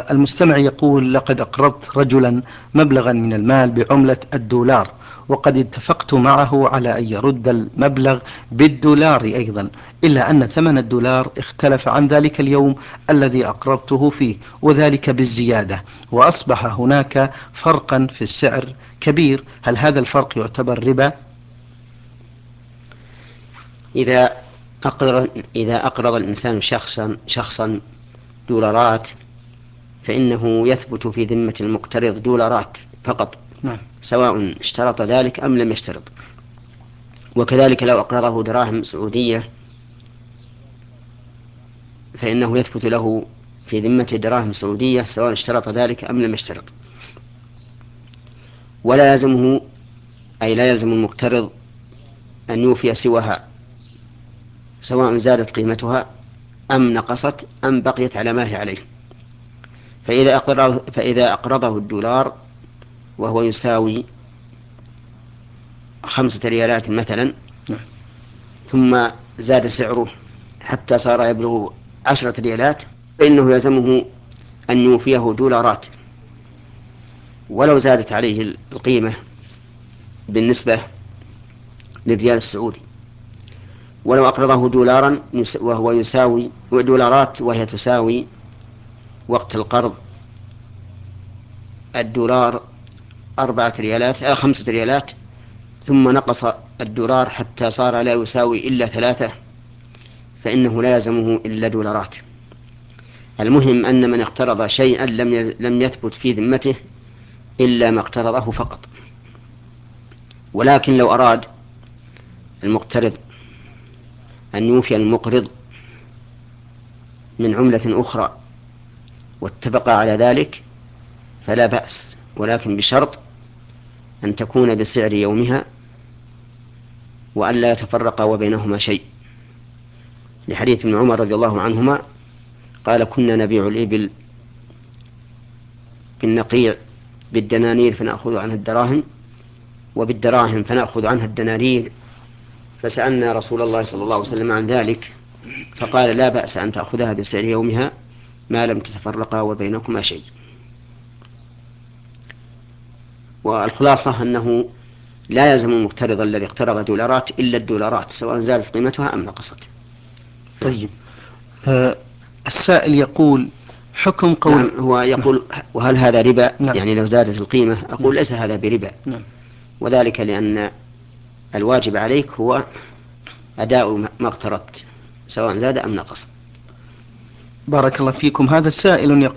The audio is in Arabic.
المستمع يقول: لقد أقرضت رجلا مبلغا من المال بعملة الدولار، وقد اتفقت معه على أن يرد المبلغ بالدولار أيضا، إلا أن ثمن الدولار اختلف عن ذلك اليوم الذي أقرضته فيه، وذلك بالزيادة، وأصبح هناك فرقا في السعر كبير. هل هذا الفرق يعتبر ربا؟ إذا أقرض الإنسان شخصا دولارات، فإنه يثبت في ذمة المقترض دولارات فقط، نعم. سواء اشترط ذلك أم لم يشترط. وكذلك لو أقرضه دراهم سعودية، فإنه يثبت له في ذمة دراهم سعودية سواء اشترط ذلك أم لم يشترط. ولا يلزمه، أي لا يلزم المقترض أن يوفي سواها، سواء زادت قيمتها أم نقصت أم بقيت على ما هي عليه. فإذا أقرضه الدولار وهو يساوي 5 ريالات مثلا، ثم زاد سعره حتى صار يبلغ 10 ريالات، فإنه يلزمه أن يوفيه دولارات، ولو زادت عليه القيمة بالنسبة للريال السعودي. ولو أقرضه دولارا وهو يساوي دولارات وهي تساوي وقت القرض الدولار 4 ريالات 5 ريالات، ثم نقص الدولار حتى صار لا يساوي إلا 3، فإنه لا يلزمه إلا دولارات. المهم أن من اقترض شيئا لم يثبت في ذمته إلا ما اقترضه فقط. ولكن لو أراد المقترض أن يوفي المقرض من عملة أخرى واتفق على ذلك فلا بأس، ولكن بشرط أن تكون بسعر يومها وأن لا يتفرق وبينهما شيء، لحديث ابن عمر رضي الله عنهما قال: كنا نبيع الإبل بالنقيع بالدنانير فنأخذ عنها الدراهم، وبالدراهم فنأخذ عنها الدنانير، فسألنا رسول الله صلى الله عليه وسلم عن ذلك فقال: لا بأس أن تأخذها بسعر يومها ما لم تتفرقا وبينكما شيء. والخلاصة أنه لا يلزم المقترض الذي اقترض دولارات إلا الدولارات سواء زادت قيمتها أم نقصت. طيب. السائل يقول: حكم قول. نعم، هو يقول: وهل هذا ربا؟ نعم. يعني لو زادت القيمة، أقول: نعم. ليس هذا بربا. نعم. وذلك لأن الواجب عليك هو أداء ما اقترضت سواء زاد أم نقص. بارك الله فيكم. هذا السائل